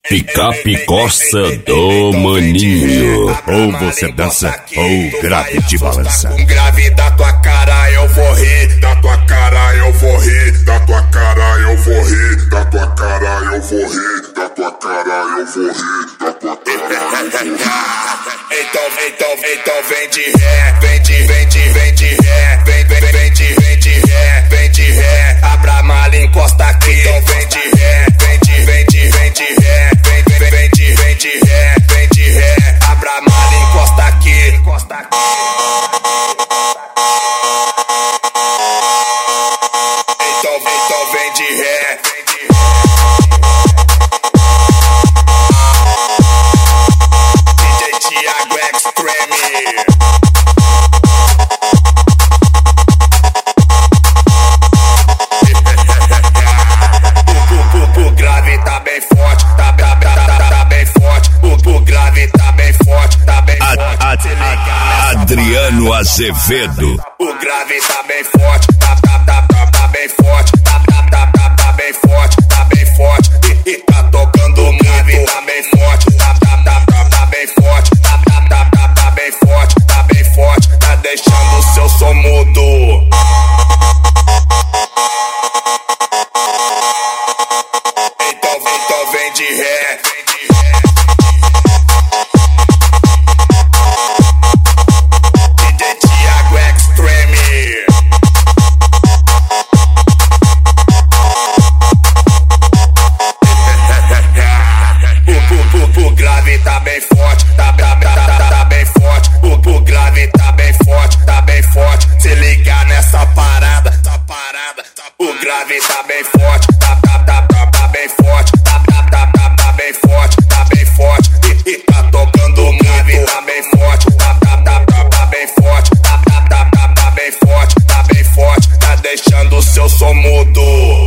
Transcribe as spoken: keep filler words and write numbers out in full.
Picape Corsa do Maninho. Ou você dança, ou grave te balança. Com grave da tua cara eu vou rir, da tua cara eu vou rir, da tua cara eu vou rir, da tua cara eu vou rir, da tua cara eu vou rir, da tua cara eu vou rir. Então, então, então vem de ré, vem de, vem de, vem de ré, vem, vem, vem de, vem de ré, vem de ré, abra a mala e encosta aqui. Então vem de ré, vem de, vem de, vem de ré, vem, vem, vem de, vem de ré, vem de ré, abra a mala e encosta aqui, encosta aqui. Então, então vem de ré, vem de ré. Adriano Azevedo. O grave tá bem forte, tá, tá, tá, tá, tá bem forte, tá, tá, tá, tá, tá bem forte, tá bem forte. E, e tá tocando o grave, tá bem forte, tá, tá, tá, tá, tá bem forte, tá, tá, tá, tá, tá bem forte, tá bem forte, tá deixando o seu som mudo. Então, então vem de ré, vem de ré. O grave tá bem forte, tá, tá, tá, tá, tá bem forte. O, o grave tá bem forte, tá bem forte. Se ligar nessa parada, essa parada. O grave tá bem forte, tá, tá, tá, tá, tá bem forte, tá, tá, tá, tá, tá bem forte, tá bem forte. E, e tá tocando o grave, tá bem forte, tá, tá, tá, tá, tá bem forte, tá, tá, tá, tá, tá bem forte, tá bem forte. Tá deixando o seu som mudo.